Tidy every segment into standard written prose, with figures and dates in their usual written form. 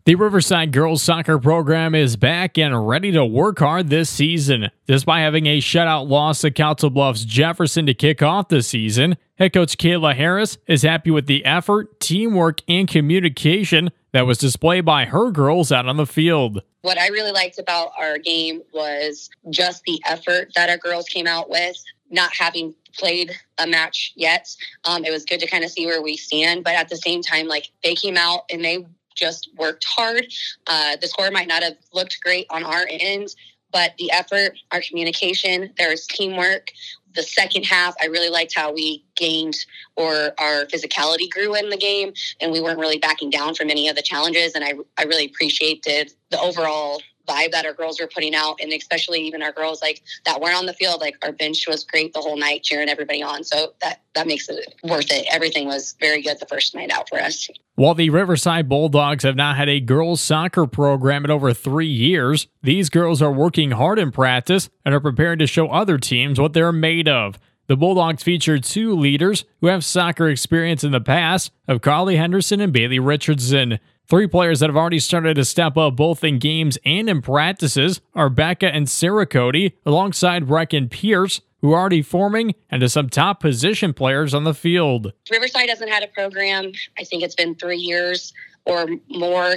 The Riverside girls soccer program is back and ready to work hard this season. Despite having a shutout loss to Council Bluffs Jefferson to kick off the season, head coach Kayla Harris is happy with the effort, teamwork, and communication that was displayed by her girls out on the field. What I really liked about our game was just the effort that our girls came out with. Not having played a match yet, it was good to kind of see where we stand. But at the same time, they came out and they just worked hard. The score might not have looked great on our end, but the effort, our communication, there was teamwork. The second half, I really liked how we gained, or our physicality grew in the game, and we weren't really backing down from any of the challenges. And I really appreciated the overall vibe that our girls were putting out, and especially even our girls that weren't on the field. Our bench was great the whole night, cheering everybody on. So that makes it worth it. Everything was very good the first night out for us. While the Riverside Bulldogs have not had a girls soccer program in over 3 years, these girls are working hard in practice and are prepared to show other teams what they're made of. The Bulldogs feature 2 leaders who have soccer experience in the past of Carly Henderson and Bailey Richardson. 3 players that have already started to step up both in games and in practices are Becca and Sarah Cody, alongside Brecken Pierce, who are already forming into some top position players on the field. Riverside hasn't had a program. I think it's been 3 years or more.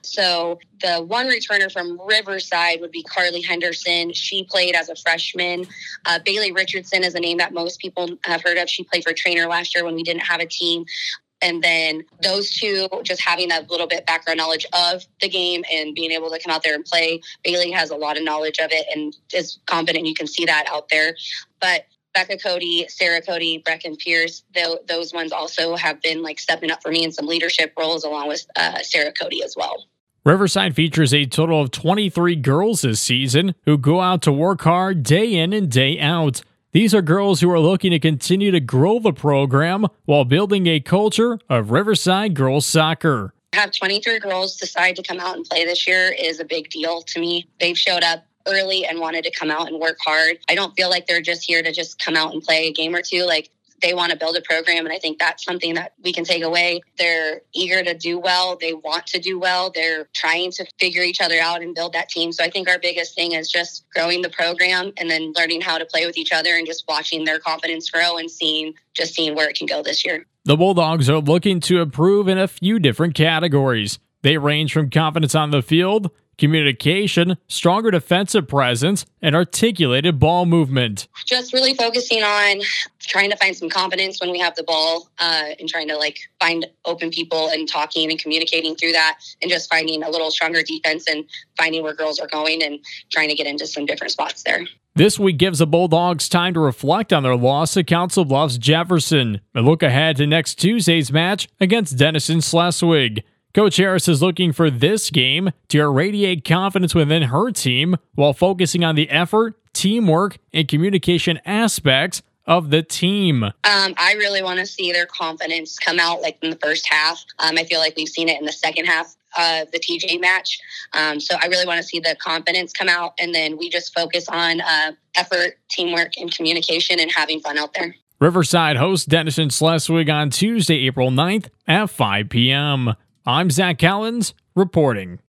So the one returner from Riverside would be Carly Henderson. She played as a freshman. Bailey Richardson is a name that most people have heard of. She played for Trainer last year when we didn't have a team. And then those 2, just having that little bit background knowledge of the game and being able to come out there and play. Bailey has a lot of knowledge of it and is confident. You can see that out there. But Becca Cody, Sarah Cody, Brecken Pierce, those ones also have been stepping up for me in some leadership roles, along with Sarah Cody as well. Riverside features a total of 23 girls this season who go out to work hard day in and day out. These are girls who are looking to continue to grow the program while building a culture of Riverside girls soccer. To have 23 girls decide to come out and play this year is a big deal to me. They've showed up early and wanted to come out and work hard. I don't feel like they're just here to just come out and play a game or two. They want to build a program, and I think that's something that we can take away. They're eager to do well. They want to do well. They're trying to figure each other out and build that team. So I think our biggest thing is just growing the program and then learning how to play with each other and just watching their confidence grow and seeing where it can go this year. The Bulldogs are looking to improve in a few different categories. They range from confidence on the field, communication, stronger defensive presence, and articulated ball movement. Just really focusing on trying to find some confidence when we have the ball, and trying to find open people and talking and communicating through that, and just finding a little stronger defense and finding where girls are going and trying to get into some different spots there. This week gives the Bulldogs time to reflect on their loss to Council Bluffs Jefferson and look ahead to next Tuesday's match against Denison Schleswig. Coach Harris is looking for this game to irradiate confidence within her team while focusing on the effort, teamwork, and communication aspects of the team. I really want to see their confidence come out in the first half. I feel like we've seen it in the second half of the TJ match. So I really want to see the confidence come out, and then we just focus on effort, teamwork, and communication and having fun out there. Riverside hosts Denison Schleswig on Tuesday, April 9th at 5 p.m. I'm Zach Collins reporting.